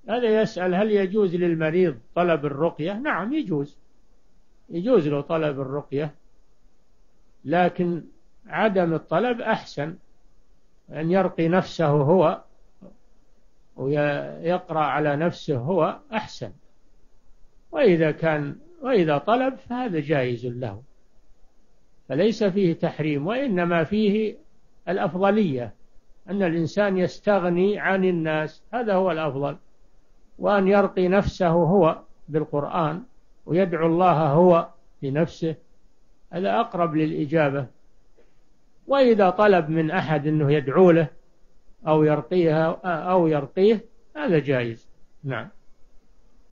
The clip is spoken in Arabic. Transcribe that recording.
هذا يسأل هل يجوز للمريض طلب الرقية؟ نعم يجوز، يجوز له طلب الرقية، لكن عدم الطلب أحسن، أن يرقي نفسه هو ويقرأ على نفسه هو أحسن. وإذا طلب فهذا جائز له، فليس فيه تحريم، وإنما فيه الأفضلية، أن الإنسان يستغني عن الناس، هذا هو الأفضل، وأن يرقي نفسه هو بالقرآن ويدعو الله هو لنفسه، هذا أقرب للإجابة. وإذا طلب من أحد أنه يدعو له أو يرقيه هذا جائز. نعم.